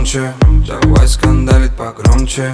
громче, давай скандалить погромче.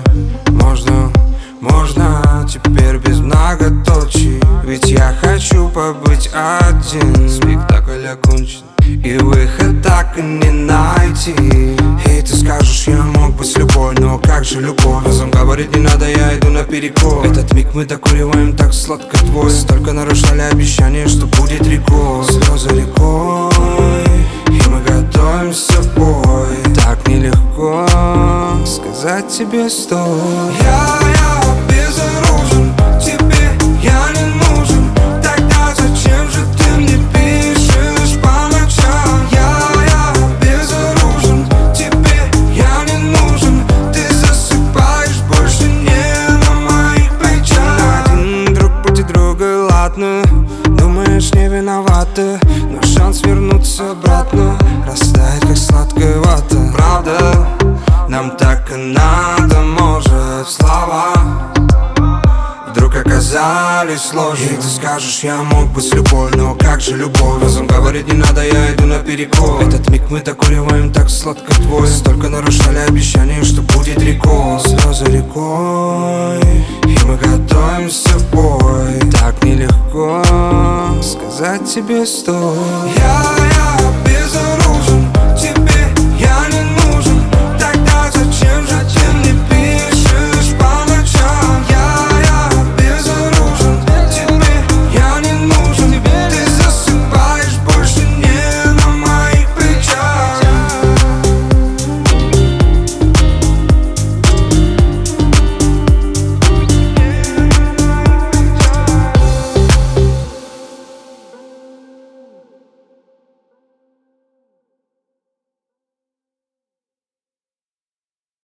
Можно теперь без многоточий, ведь я хочу побыть один. Спектакль окончен, и выход так и не найти. И ты скажешь, я мог быть с любой, но как же любовь? Разум говорит, не надо, я иду наперекор. Этот миг мы докуриваем так сладко твой. Столько нарушали обещания, что будет рекой. Слезы рекой, и мы готовимся в бой. Так нелегко сказать тебе стой. Я безоружен, тебе я не нужен. Тогда зачем же ты мне пишешь по ночам? Я безоружен, тебе я не нужен. Ты засыпаешь больше не на моих плечах. Один друг пути друга, ладно, думаешь, не виновата, но шанс вернуться обратно растает, как сладкая вата. Правда, нам так и надо, может, слова вдруг оказались сложны. И ты скажешь, я мог быть с любой, но как же любовь? Разум говорит, не надо, я иду наперекор. Этот миг мы докуриваем так сладко твой. Столько нарушали обещания, что будет рекой. Слезы рекой, и мы готовимся в бой. Так нелегко сказать тебе стой.